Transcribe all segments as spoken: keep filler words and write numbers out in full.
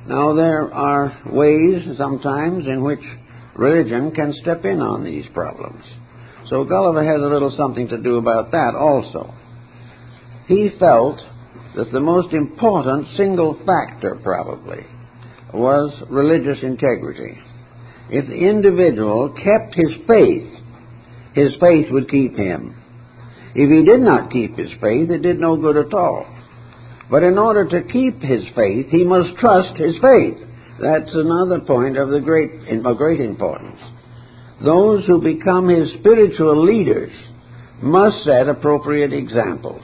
Now, there are ways sometimes in which religion can step in on these problems. So Gulliver had a little something to do about that also. He felt that the most important single factor, probably, was religious integrity. If the individual kept his faith, his faith would keep him. If he did not keep his faith, it did no good at all. But in order to keep his faith, he must trust his faith. That's another point of the great, of great importance. Those who become his spiritual leaders must set appropriate examples.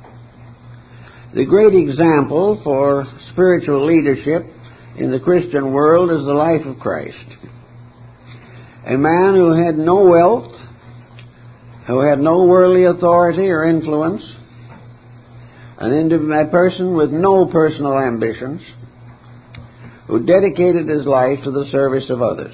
The great example for spiritual leadership in the Christian world is the life of Christ. A man who had no wealth, who had no worldly authority or influence, an indiv- a person with no personal ambitions, who dedicated his life to the service of others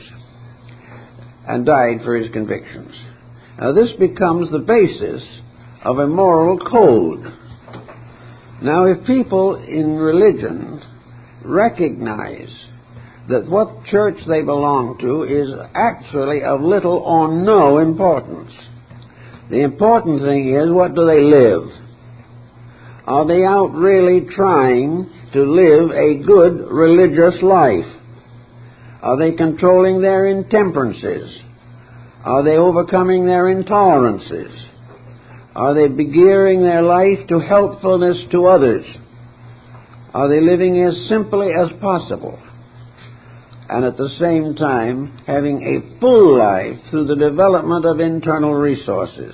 and died for his convictions. Now, this becomes the basis of a moral code. Now, if people in religion recognize that what church they belong to is actually of little or no importance, the important thing is, what do they live? Are they out really trying to live a good religious life? Are they controlling their intemperances? Are they overcoming their intolerances? Are they gearing their life to helpfulness to others? Are they living as simply as possible, and at the same time having a full life through the development of internal resources?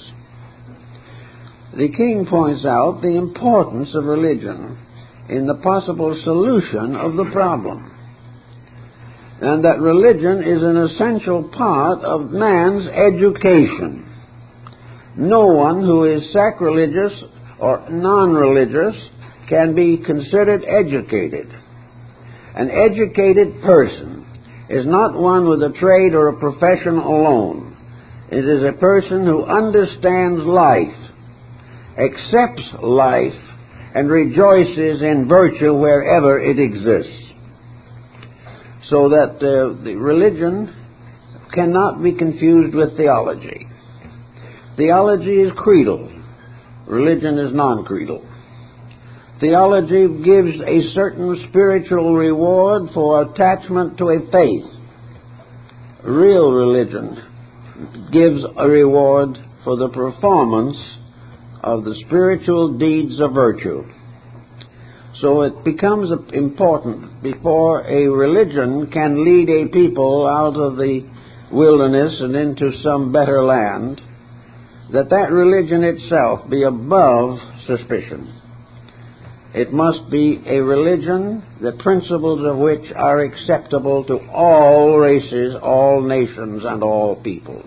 The king points out the importance of religion in the possible solution of the problem, and that religion is an essential part of man's education. No one who is sacrilegious or non-religious can be considered educated. An educated person is not one with a trade or a profession alone. It is a person who understands life, accepts life, and rejoices in virtue wherever it exists. So that uh, the religion cannot be confused with theology. Theology is creedal. Religion is non-creedal. Theology gives a certain spiritual reward for attachment to a faith. Real religion gives a reward for the performance of the spiritual deeds of virtue. So it becomes important, before a religion can lead a people out of the wilderness and into some better land, that that religion itself be above suspicion. It must be a religion, the principles of which are acceptable to all races, all nations, and all peoples.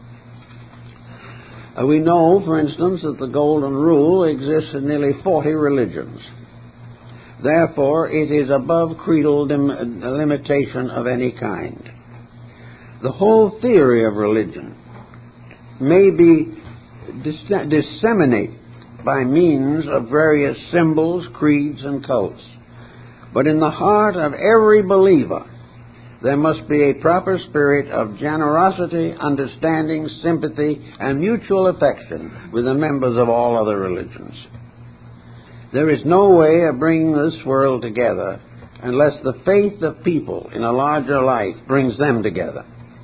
Uh, we know, for instance, that the Golden Rule exists in nearly forty religions. Therefore, it is above creedal dim- limitation of any kind. The whole theory of religion may be dis- disseminated by means of various symbols, creeds, and cults. But in the heart of every believer, there must be a proper spirit of generosity, understanding, sympathy, and mutual affection with the members of all other religions. There is no way of bringing this world together unless the faith of people in a larger life brings them together.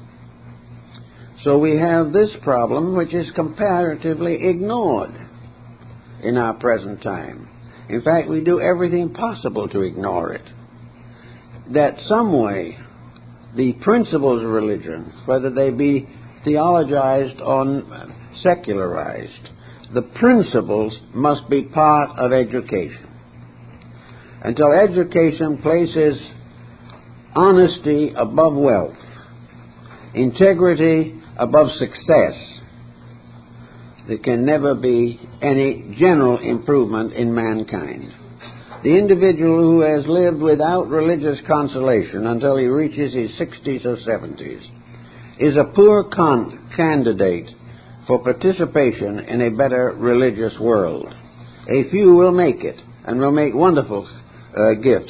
So we have this problem, which is comparatively ignored in our present time. In fact, we do everything possible to ignore it. That some way, the principles of religion, whether they be theologized or secularized, the principles must be part of education. Until education places honesty above wealth, integrity above success, there can never be any general improvement in mankind. The individual who has lived without religious consolation until he reaches his sixties or seventies is a poor con- candidate for participation in a better religious world. A few will make it and will make wonderful uh, gifts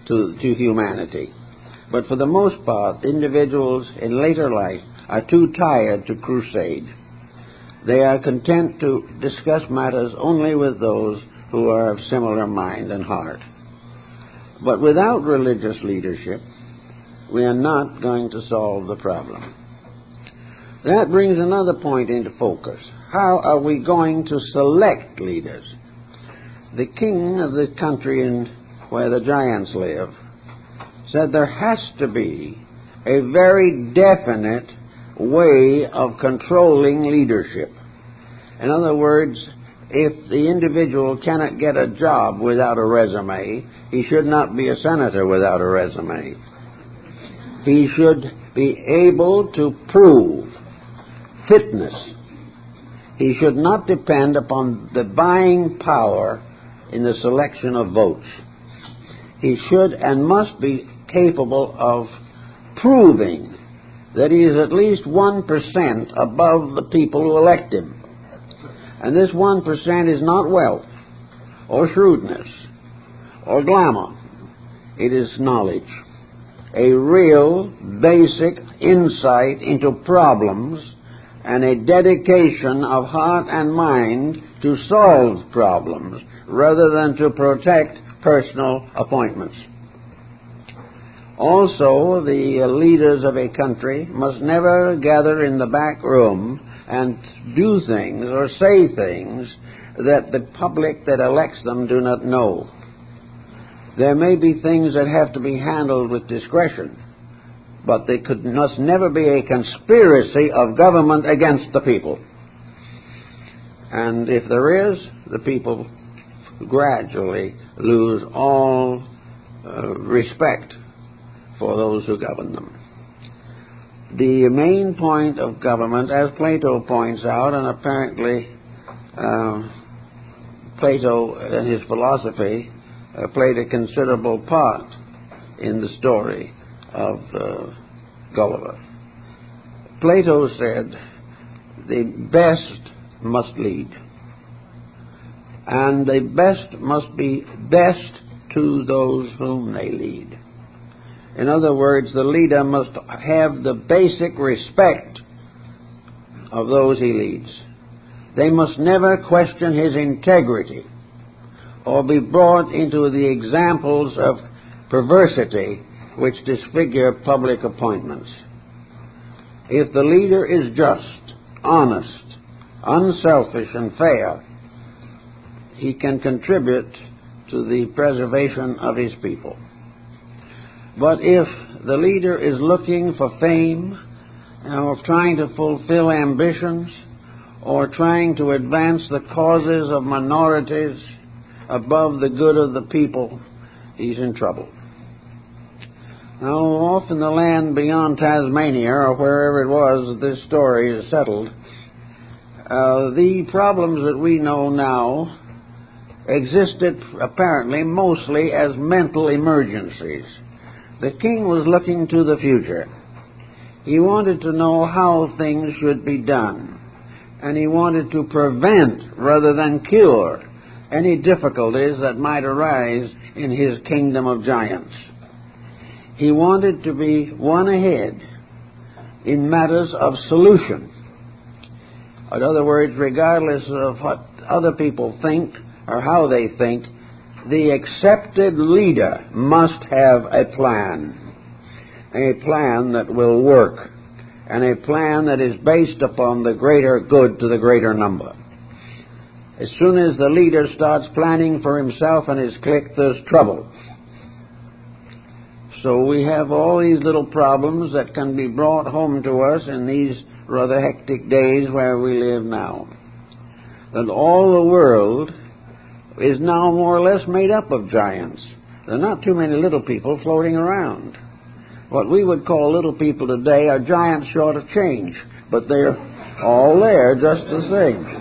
to, to humanity. But for the most part, individuals in later life are too tired to crusade. They are content to discuss matters only with those who are of similar mind and heart. But without religious leadership, we are not going to solve the problem. That brings another point into focus. How are we going to select leaders? The king of the country in where the giants live said there has to be a very definite way of controlling leadership. In other words, if the individual cannot get a job without a resume, he should not be a senator without a resume. He should be able to prove fitness. He should not depend upon the buying power in the selection of votes. He should and must be capable of proving that he is at least one percent above the people who elect him. And this one percent is not wealth or shrewdness or glamour. It is knowledge. A real basic insight into problems and a dedication of heart and mind to solve problems rather than to protect personal appointments. Also, the leaders of a country must never gather in the back room and do things or say things that the public that elects them do not know. There may be things that have to be handled with discretion, but they could, must never be a conspiracy of government against the people. And if there is, the people gradually lose all uh, respect for those who govern them. The main point of government, as Plato points out, and apparently uh, Plato and his philosophy uh, played a considerable part in the story of uh, Gulliver. Plato said, the best must lead, and the best must be best to those whom they lead. In other words, the leader must have the basic respect of those he leads. They must never question his integrity or be brought into the examples of perversity which disfigure public appointments. If the leader is just, honest, unselfish, and fair, he can contribute to the preservation of his people. But if the leader is looking for fame, or trying to fulfill ambitions, or trying to advance the causes of minorities above the good of the people, he's in trouble. Now, off in the land beyond Tasmania, or wherever it was that this story is settled, uh, the problems that we know now existed apparently mostly as mental emergencies. The king was looking to the future. He wanted to know how things should be done, and he wanted to prevent rather than cure any difficulties that might arise in his kingdom of giants. He wanted to be one ahead in matters of solution. In other words, regardless of what other people think or how they think, the accepted leader must have a plan, a plan that will work, and a plan that is based upon the greater good to the greater number. As soon as the leader starts planning for himself and his clique, there's trouble. So we have all these little problems that can be brought home to us in these rather hectic days where we live now. That all the world is now more or less made up of giants. There are not too many little people floating around. What we would call little people today are giants short of change, but they're all there just the same.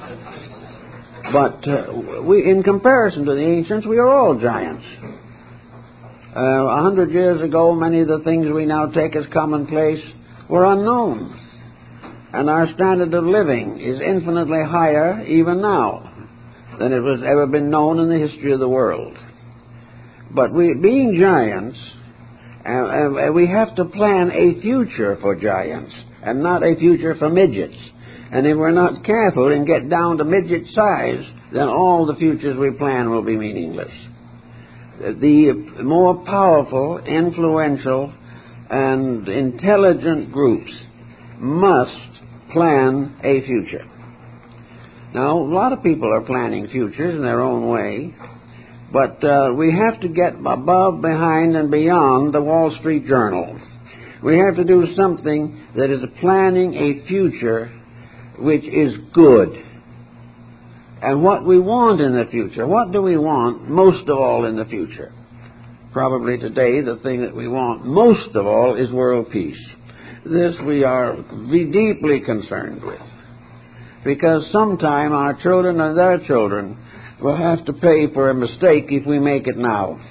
But uh, we, in comparison to the ancients, we are all giants. Uh, a hundred years ago, many of the things we now take as commonplace were unknown. And our standard of living is infinitely higher even now than it was ever been known in the history of the world. But we, being giants, uh, uh, we have to plan a future for giants and not a future for midgets. And if we're not careful and get down to midget size, then all the futures we plan will be meaningless. The more powerful, influential, and intelligent groups must plan a future. Now, a lot of people are planning futures in their own way, but uh, we have to get above, behind, and beyond the Wall Street Journal. We have to do something that is planning a future which is good. And what we want in the future, what do we want most of all in the future? Probably today the thing that we want most of all is world peace. This we are deeply concerned with, because sometime our children and their children will have to pay for a mistake if we make it now.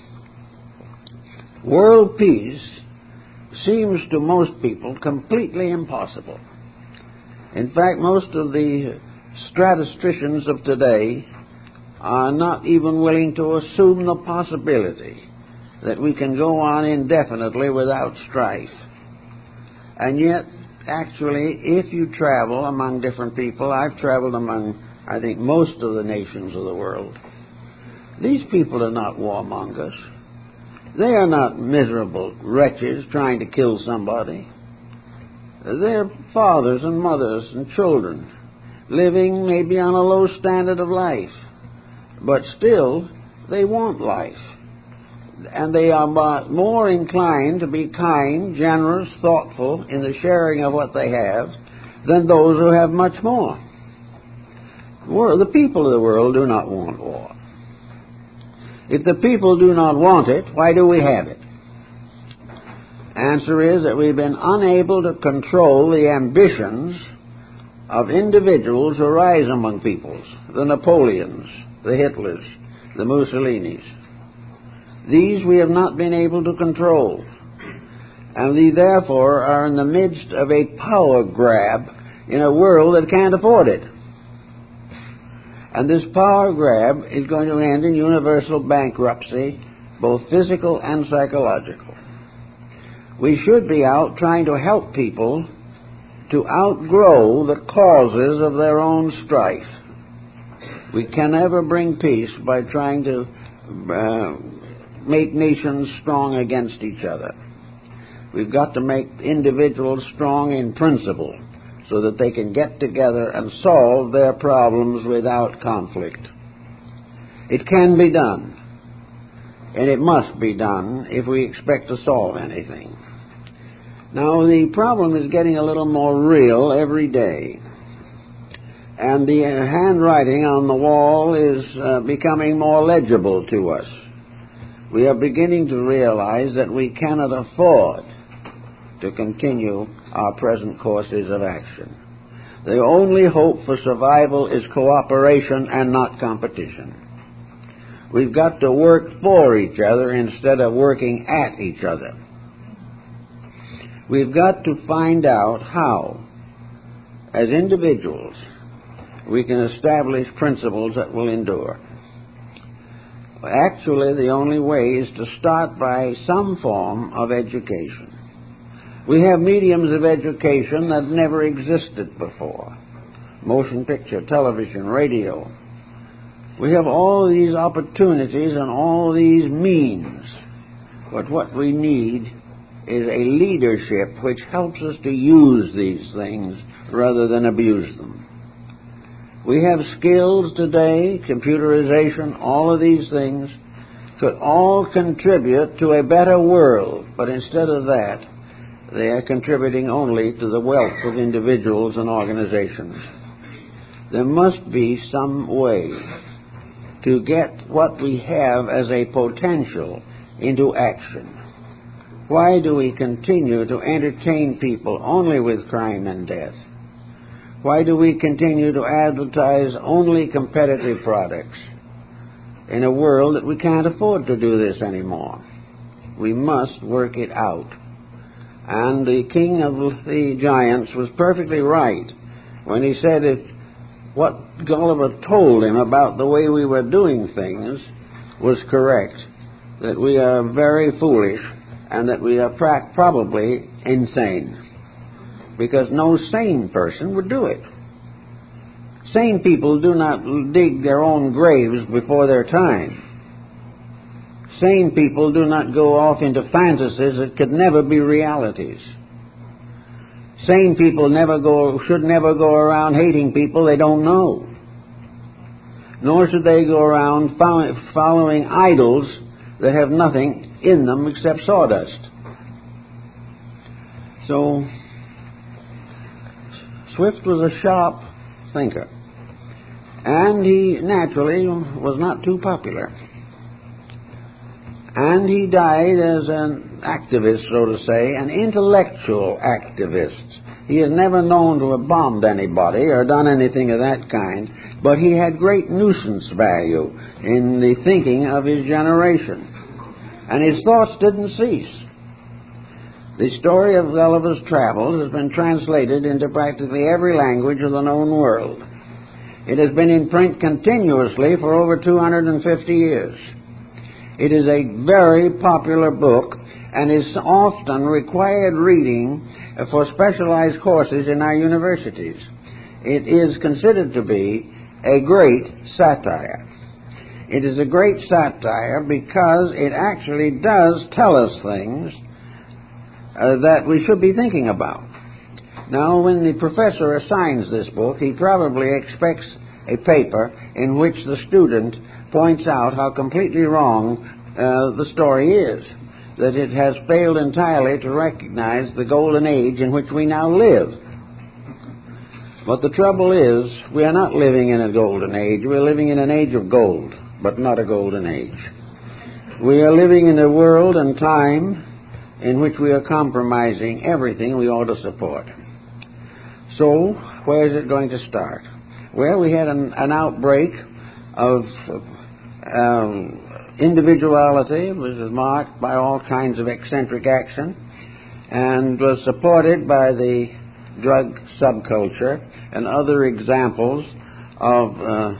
World peace seems to most people completely impossible. In fact, most of the statisticians of today are not even willing to assume the possibility that we can go on indefinitely without strife. And yet, actually, if you travel among different people, I've traveled among, I think, most of the nations of the world, these people are not warmongers. They are not miserable wretches trying to kill somebody. They're fathers and mothers and children living maybe on a low standard of life, but still they want life. And they are more inclined to be kind, generous, thoughtful in the sharing of what they have than those who have much more. The people of the world do not want war. If the people do not want it, why do we have it? Answer is that we've been unable to control the ambitions of individuals who rise among peoples, the Napoleons, the Hitlers, the Mussolinis. These we have not been able to control, and we therefore are in the midst of a power grab in a world that can't afford it. And this power grab is going to end in universal bankruptcy, both physical and psychological. We should be out trying to help people to outgrow the causes of their own strife. We can never bring peace by trying to uh, make nations strong against each other. We've got to make individuals strong in principle so that they can get together and solve their problems without conflict. It can be done, and it must be done if we expect to solve anything. Now, the problem is getting a little more real every day, and the handwriting on the wall is uh, becoming more legible to us. We are beginning to realize that we cannot afford to continue our present courses of action. The only hope for survival is cooperation and not competition. We've got to work for each other instead of working at each other. We've got to find out how, as individuals, we can establish principles that will endure. Actually, the only way is to start by some form of education. We have mediums of education that never existed before. Motion picture, television, radio. We have all these opportunities and all these means. But what we need is a leadership which helps us to use these things rather than abuse them. We have skills today, computerization, all of these things could all contribute to a better world, but instead of that, they are contributing only to the wealth of individuals and organizations. There must be some way to get what we have as a potential into action. Why do we continue to entertain people only with crime and death? Why do we continue to advertise only competitive products in a world that we can't afford to do this anymore? We must work it out. And the king of the giants was perfectly right when he said if what Gulliver told him about the way we were doing things was correct, that we are very foolish and that we are pra- probably insane, because no sane person would do it. Sane people do not dig their own graves before their time. Sane people do not go off into fantasies that could never be realities. Sane people never go, should never go around hating people they don't know. Nor should they go around following idols that have nothing in them except sawdust. So, Swift was a sharp thinker, and he naturally was not too popular. And he died as an activist, so to say, an intellectual activist. He is never known to have bombed anybody or done anything of that kind, but he had great nuisance value in the thinking of his generation. And his thoughts didn't cease. The story of Gulliver's Travels has been translated into practically every language of the known world. It has been in print continuously for over two hundred fifty years. It is a very popular book and is often required reading for specialized courses in our universities. It is considered to be a great satire. It is a great satire because it actually does tell us things uh, that we should be thinking about. Now, when the professor assigns this book, he probably expects a paper in which the student points out how completely wrong uh, the story is, that it has failed entirely to recognize the golden age in which we now live. But the trouble is, we are not living in a golden age. We're living in an age of gold, but not a golden age. We are living in a world and time in which we are compromising everything we ought to support. So, where is it going to start? Well, we had an, an outbreak of um, individuality, which was marked by all kinds of eccentric action, and was supported by the drug subculture and other examples of uh,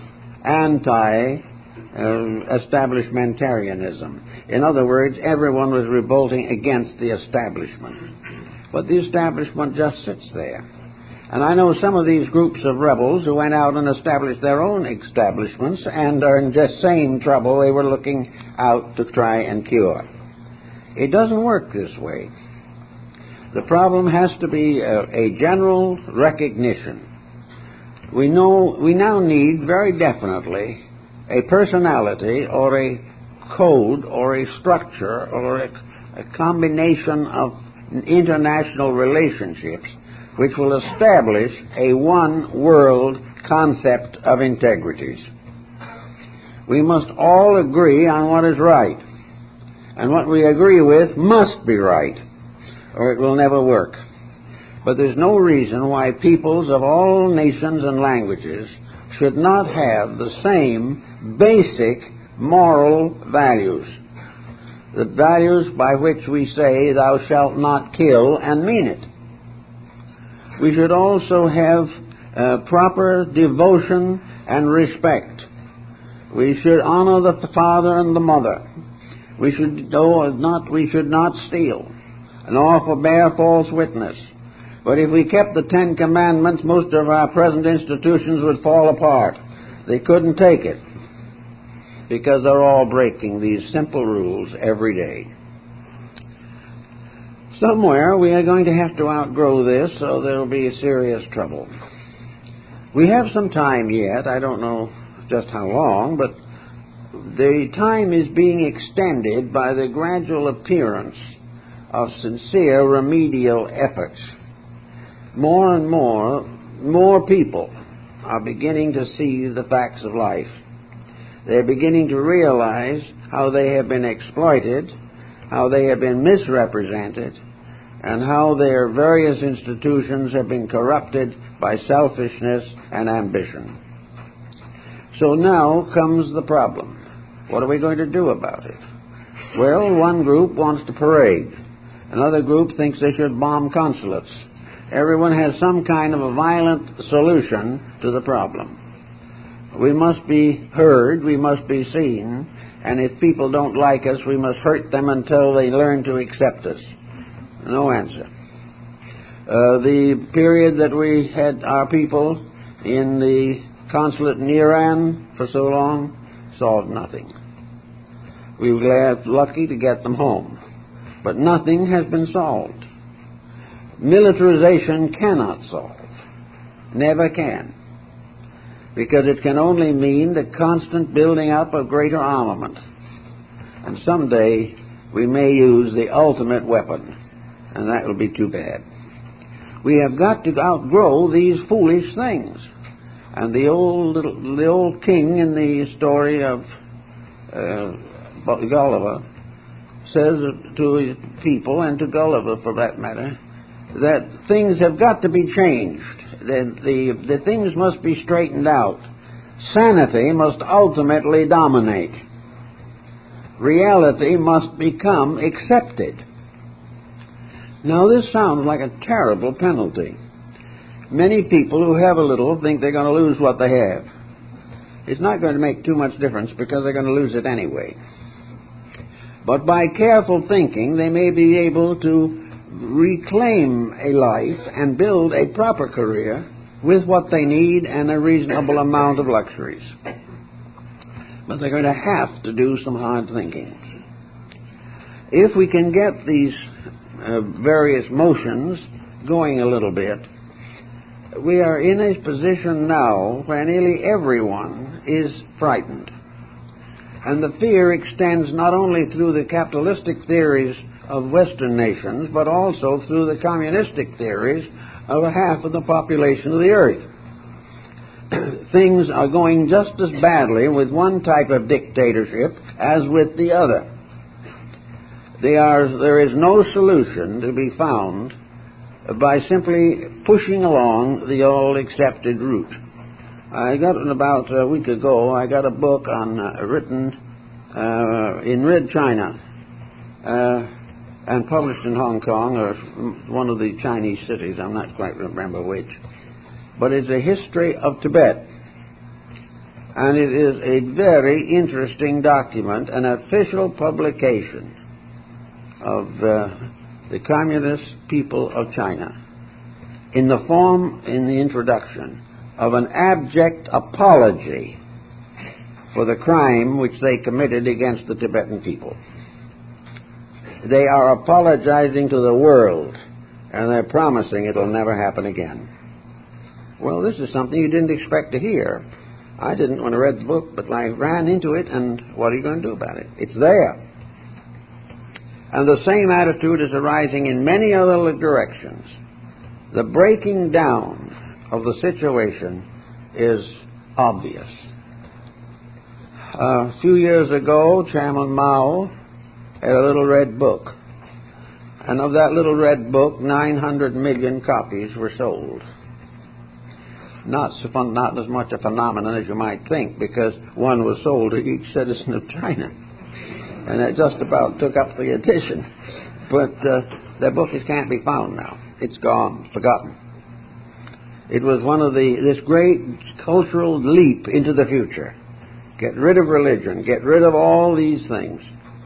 anti-establishmentarianism. In other words, everyone was revolting against the establishment. But the establishment just sits there. And I know some of these groups of rebels who went out and established their own establishments and are in just same trouble they were looking out to try and cure. It doesn't work this way. The problem has to be a, a general recognition. We know we now need very definitely a personality or a code or a structure or a, a combination of international relationships which will establish a one-world concept of integrities. We must all agree on what is right, and what we agree with must be right, or it will never work. But there's no reason why peoples of all nations and languages should not have the same basic moral values, the values by which we say, "Thou shalt not kill," and mean it. We should also have uh, proper devotion and respect. We should honor the father and the mother. We should oh, not. We should not steal, nor forbear false witness. But if we kept the Ten Commandments, most of our present institutions would fall apart. They couldn't take it because they're all breaking these simple rules every day. Somewhere we are going to have to outgrow this, so there will be serious trouble. We have some time yet. I don't know just how long, but the time is being extended by the gradual appearance of sincere remedial efforts. More and more, more people are beginning to see the facts of life. They're beginning to realize how they have been exploited, how they have been misrepresented, and how their various institutions have been corrupted by selfishness and ambition. So now comes the problem. What are we going to do about it? Well, one group wants to parade. Another group thinks they should bomb consulates. Everyone has some kind of a violent solution to the problem. We must be heard, we must be seen, and if people don't like us, we must hurt them until they learn to accept us. No answer. Uh, the period that we had our people in the consulate in Iran for so long solved nothing. We were glad, lucky to get them home. But nothing has been solved. Militarization cannot solve. Never can. Because it can only mean the constant building up of greater armament. And someday we may use the ultimate weapon, and that will be too bad. We have got to outgrow these foolish things. And the old little, the old king in the story of uh, Gulliver says to his people, and to Gulliver for that matter, that things have got to be changed. The, the, the things must be straightened out. Sanity must ultimately dominate. Reality must become accepted. Now, this sounds like a terrible penalty. Many people who have a little think they're going to lose what they have. It's not going to make too much difference because they're going to lose it anyway. But by careful thinking, they may be able to reclaim a life and build a proper career with what they need and a reasonable amount of luxuries. But they're going to have to do some hard thinking. If we can get these uh, various motions going a little bit, we are in a position now where nearly everyone is frightened. And the fear extends not only through the capitalistic theories of Western nations, but also through the communistic theories of a half of the population of the earth. Things are going just as badly with one type of dictatorship as with the other. They are, there is no solution to be found by simply pushing along the old accepted route. I got about a week ago, I got a book on uh, written uh, in Red China uh, and published in Hong Kong, or one of the Chinese cities, I'm not quite remember which. But it's a history of Tibet. And it is a very interesting document, an official publication of uh, the Communist people of China, in the form, in the introduction, of an abject apology for the crime which they committed against the Tibetan people. They are apologizing to the world, and they're promising it'll never happen again. Well, this is something you didn't expect to hear. I didn't when I read the book, but I ran into it, and what are you going to do about it? It's there. And the same attitude is arising in many other directions. The breaking down of the situation is obvious. Uh, a few years ago, Chairman Mao had a little red book. And of that little red book, nine hundred million copies were sold. Not, so fun, not as much a phenomenon as you might think, because one was sold to each citizen of China. And that just about took up the edition. But uh, that book is, can't be found now. It's gone, forgotten. It was one of the, this great cultural leap into the future. Get rid of religion, get rid of all these things.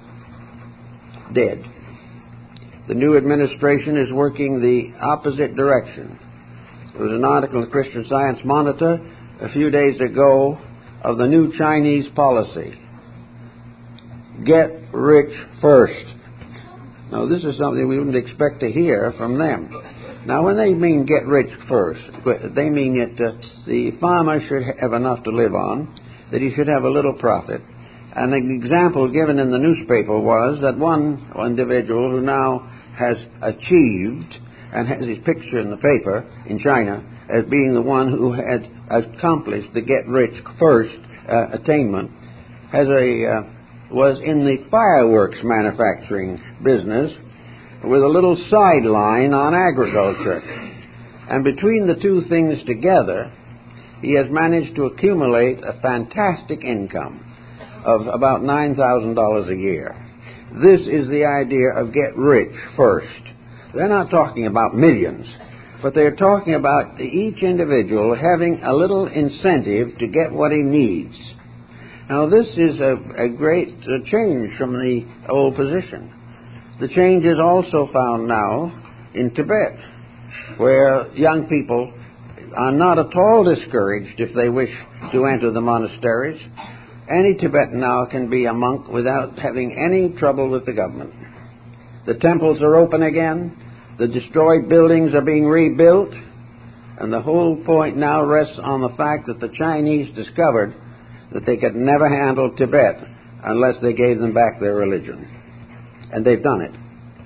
Dead. The new administration is working the opposite direction. There was an article in the Christian Science Monitor a few days ago of the new Chinese policy. Get rich first. Now, this is something we wouldn't expect to hear from them. Now, when they mean get rich first, they mean that uh, the farmer should have enough to live on, that he should have a little profit. And an example given in the newspaper was that one individual who now has achieved, and has his picture in the paper in China as being the one who had accomplished the get rich first uh, attainment, has a uh, was in the fireworks manufacturing business with a little sideline on agriculture. And between the two things together, he has managed to accumulate a fantastic income of about nine thousand dollars a year. This is the idea of get rich first. They're not talking about millions. but they're talking about each individual having a little incentive to get what he needs. Now, this is a, a great uh, change from the old position. The change is also found now in Tibet, where young people are not at all discouraged if they wish to enter the monasteries. Any Tibetan now can be a monk without having any trouble with the government. The temples are open again, the destroyed buildings are being rebuilt, and the whole point now rests on the fact that the Chinese discovered that they could never handle Tibet unless they gave them back their religion. And they've done it.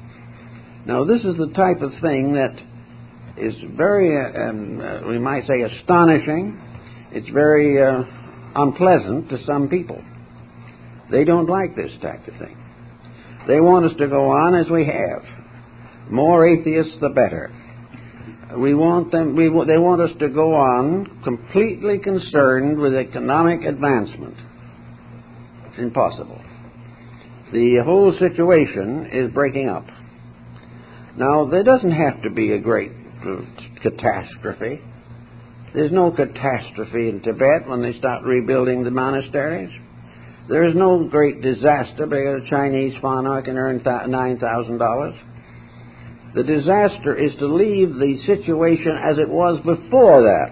Now, this is the type of thing that is very, uh, um, uh, we might say, astonishing. It's very uh, unpleasant to some people. They don't like this type of thing. They want us to go on as we have. More atheists, the better. We want them. We, they want us to go on completely concerned with economic advancement. It's impossible. The whole situation is breaking up. Now, there doesn't have to be a great catastrophe. There's no catastrophe in Tibet when they start rebuilding the monasteries. There is no great disaster because a Chinese farmer can earn nine thousand dollars. The disaster is to leave the situation as it was before that,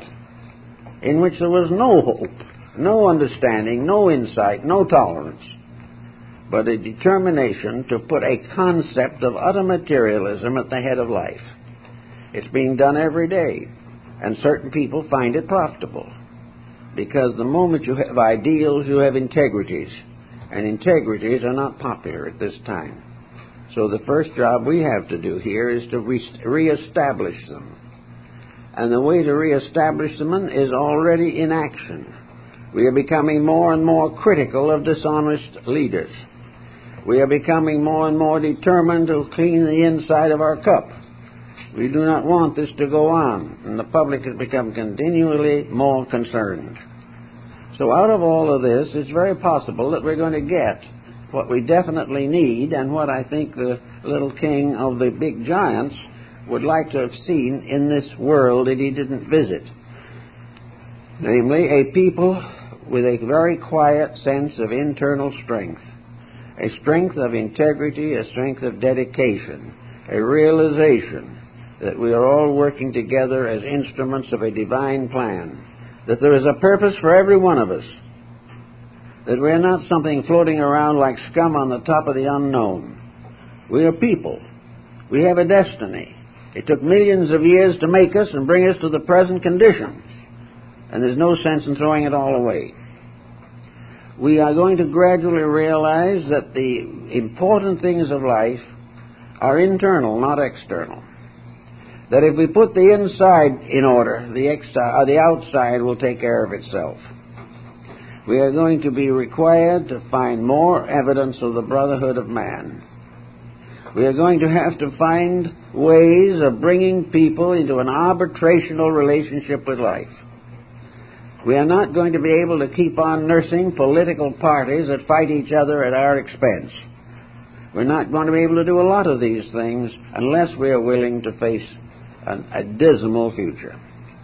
in which there was no hope, no understanding, no insight, no tolerance, but a determination to put a concept of utter materialism at the head of life. It's being done every day, and certain people find it profitable, because the moment you have ideals, you have integrities, and integrities are not popular at this time. So the first job we have to do here is to re- reestablish them. And the way to reestablish them is already in action. We are becoming more and more critical of dishonest leaders. We are becoming more and more determined to clean the inside of our cup. We do not want this to go on, and the public has become continually more concerned. So out of all of this, it's very possible that we're going to get what we definitely need, and what I think the little king of the big giants would like to have seen in this world that he didn't visit. Namely, a people with a very quiet sense of internal strength, a strength of integrity, a strength of dedication, a realization that we are all working together as instruments of a divine plan, that there is a purpose for every one of us, that we are not something floating around like scum on the top of the unknown. We are people. We have a destiny. It took millions of years to make us and bring us to the present condition, and there's no sense in throwing it all away. We are going to gradually realize that the important things of life are internal, not external. That if we put the inside in order, the, exi- uh, the outside will take care of itself. We are going to be required to find more evidence of the brotherhood of man. We are going to have to find ways of bringing people into an arbitrational relationship with life. We are not going to be able to keep on nursing political parties that fight each other at our expense. We're not going to be able to do a lot of these things unless we are willing to face an, a dismal future.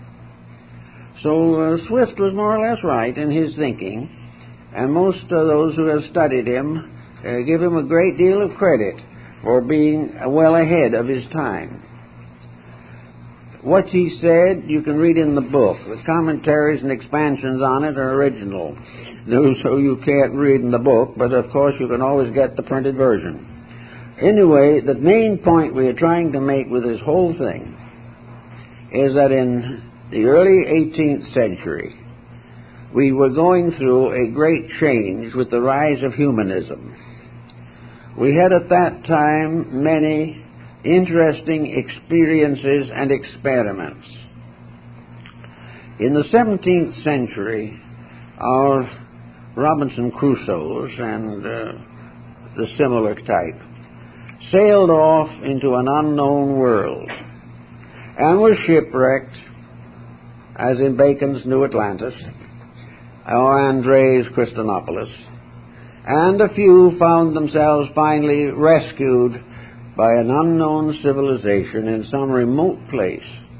So uh, Swift was more or less right in his thinking, and most of those who have studied him uh, give him a great deal of credit for being well ahead of his time. What he said you can read in the book. The commentaries and expansions on it are original, so you can't read in the book, but of course you can always get the printed version. Anyway, the main point we are trying to make with this whole thing is that in the early eighteenth century, we were going through a great change with the rise of humanism. We had at that time many interesting experiences and experiments. In the seventeenth century, our Robinson Crusoes and uh, the similar type sailed off into an unknown world and were shipwrecked, as in Bacon's New Atlantis, or André's Christonopolis, and a few found themselves finally rescued by an unknown civilization in some remote place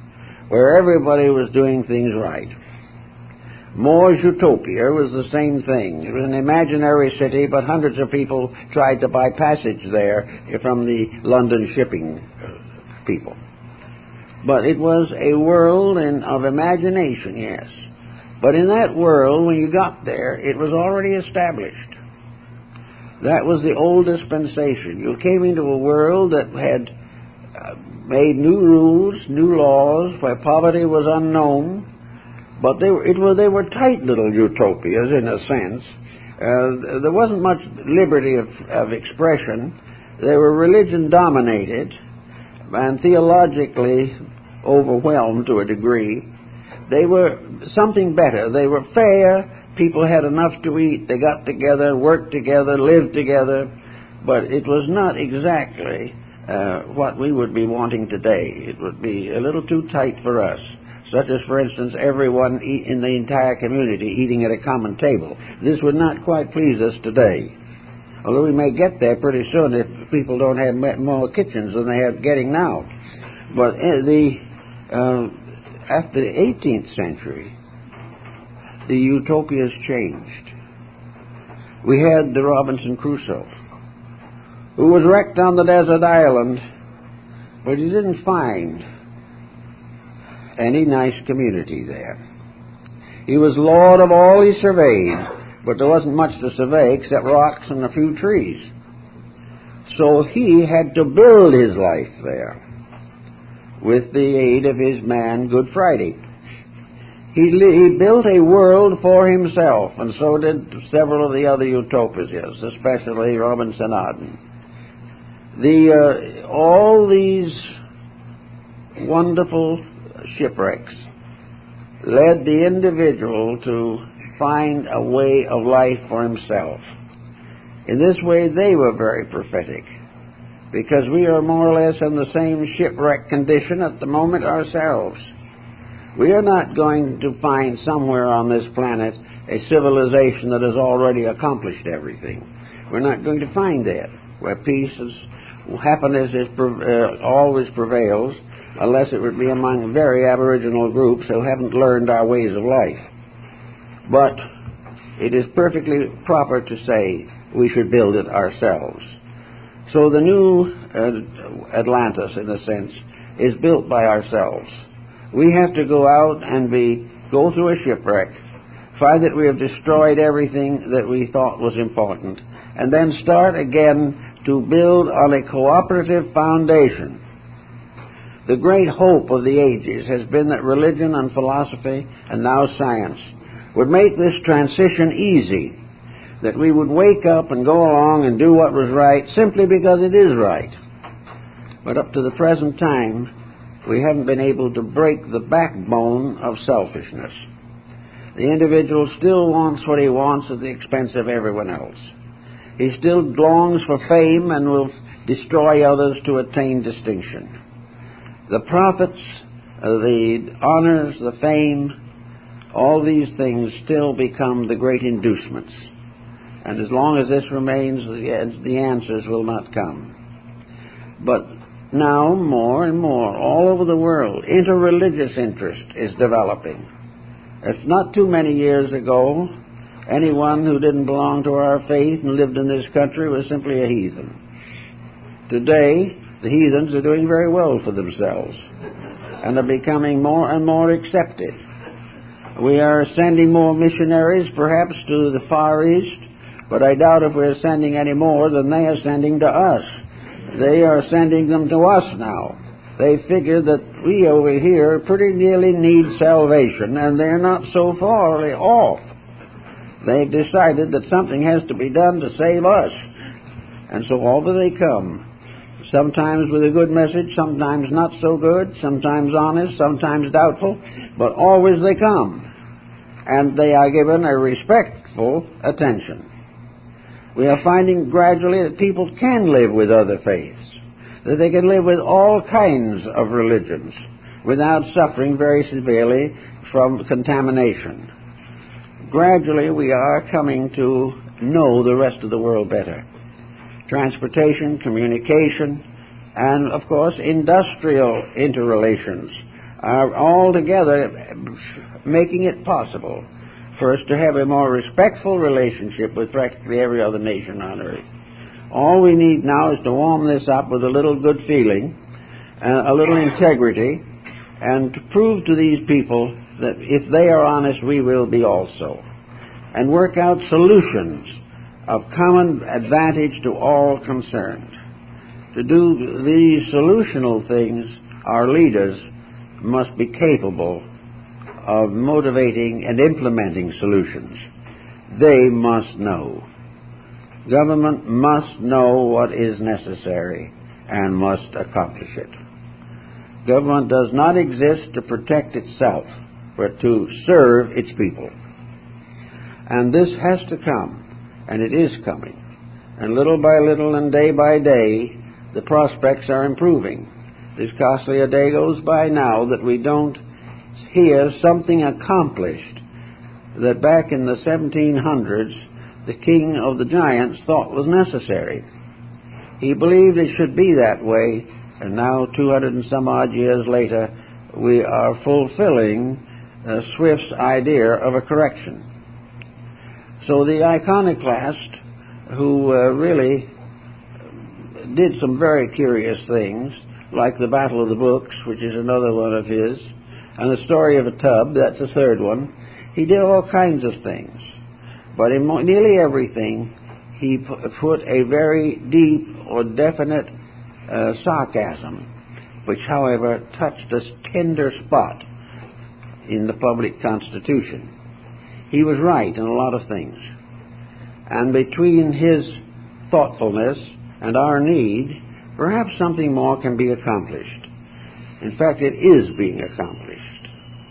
where everybody was doing things right. More's Utopia was the same thing. It was an imaginary city, but hundreds of people tried to buy passage there from the London shipping people. But it was a world in, of imagination, yes. But in that world, when you got there, it was already established. That was the old dispensation. You came into a world that had uh, made new rules, new laws, where poverty was unknown. But they were, it were, they were tight little utopias, in a sense. Uh, there wasn't much liberty of, of expression. They were religion-dominated and theologically overwhelmed to a degree. They were something better. They were fair. People had enough to eat. They got together, worked together, lived together. But it was not exactly uh, what we would be wanting today. It would be a little too tight for us. Such as, for instance, everyone eat in the entire community eating at a common table. This would not quite please us today. Although we may get there pretty soon if people don't have more kitchens than they have getting now. But the uh, after the eighteenth century, the utopias changed. We had the Robinson Crusoe, who was wrecked on the desert island, but he didn't find any nice community there. He was lord of all he surveyed, but there wasn't much to survey except rocks and a few trees. So he had to build his life there with the aid of his man Good Friday. He, he built a world for himself, and so did several of the other utopias, especially Robinson Arden. The, uh, all these wonderful shipwrecks led the individual to find a way of life for himself. In this way, they were very prophetic, because we are more or less in the same shipwreck condition at the moment ourselves. We are not going to find somewhere on this planet a civilization that has already accomplished everything. We're not going to find that, where peace is, happiness is, uh, always prevails, unless it would be among very aboriginal groups who haven't learned our ways of life. But it is perfectly proper to say we should build it ourselves. So the new uh, Atlantis, in a sense, is built by ourselves. We have to go out and be go through a shipwreck, find that we have destroyed everything that we thought was important, and then start again to build on a cooperative foundation. The great hope of the ages has been that religion and philosophy, and now science, would make this transition easy, that we would wake up and go along and do what was right simply because it is right. But up to the present time, we haven't been able to break the backbone of selfishness. The individual still wants what he wants at the expense of everyone else. He still longs for fame and will destroy others to attain distinction. The profits, uh, the honors, the fame, all these things still become the great inducements. And as long as this remains, the, the answers will not come. But now, more and more, all over the world, interreligious interest is developing. If not too many years ago, anyone who didn't belong to our faith and lived in this country was simply a heathen. Today, the heathens are doing very well for themselves and are becoming more and more accepted. We are sending more missionaries, perhaps, to the Far East, but I doubt if we're sending any more than they are sending to us. They are sending them to us now. They figure that we over here pretty nearly need salvation, and they're not so far off. They've decided that something has to be done to save us. And so over they come. Sometimes with a good message, sometimes not so good, sometimes honest, sometimes doubtful, but always they come. And they are given a respectful attention. We are finding gradually that people can live with other faiths, that they can live with all kinds of religions without suffering very severely from contamination. Gradually we are coming to know the rest of the world better. Transportation, communication, and of course industrial interrelations are altogether making it possible for us to have a more respectful relationship with practically every other nation on earth. All we need now is to warm this up with a little good feeling, uh, a little integrity, and to prove to these people that if they are honest, we will be also, and work out solutions of common advantage to all concerned. To do these solutional things, our leaders must be capable of motivating and implementing solutions. They must know. Government must know what is necessary and must accomplish it. Government does not exist to protect itself, but to serve its people. And this has to come, and it is coming. And little by little and day by day, the prospects are improving. There's scarcely a day goes by now that we don't hear something accomplished that back in the seventeen hundreds the king of the giants thought was necessary. He believed it should be that way, and now two hundred and some odd years later we are fulfilling uh, Swift's idea of a correction. So the iconoclast, who uh, really did some very curious things, like the Battle of the Books, which is another one of his, and the Story of a Tub, that's a third one. He did all kinds of things. But in mo- nearly everything, he p- put a very deep or definite uh, sarcasm, which, however, touched a tender spot in the public constitution. He was right in a lot of things. And between his thoughtfulness and our need, perhaps something more can be accomplished. In fact, it is being accomplished.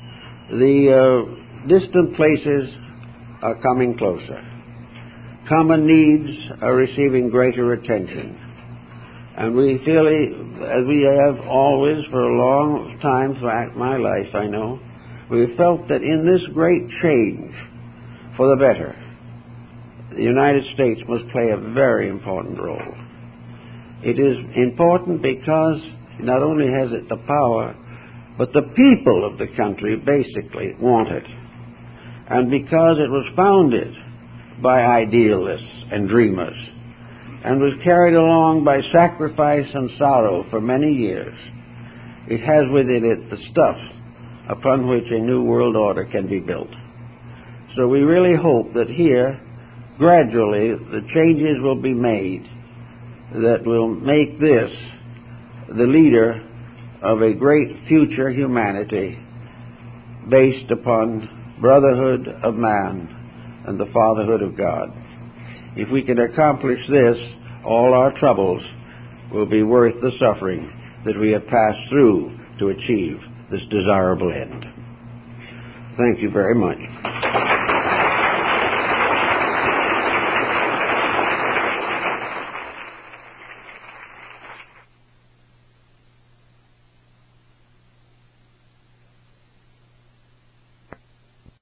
The uh, distant places are coming closer. Common needs are receiving greater attention. And we feel, as we have always for a long time throughout my life, I know, we've felt that in this great change for the better, the United States must play a very important role. It is important because not only has it the power, but the people of the country basically want it. And because it was founded by idealists and dreamers, and was carried along by sacrifice and sorrow for many years, it has within it the stuff upon which a new world order can be built. So we really hope that here, gradually, the changes will be made that will make this the leader of a great future humanity based upon brotherhood of man and the fatherhood of God. If we can accomplish this, all our troubles will be worth the suffering that we have passed through to achieve this desirable end. Thank you very much.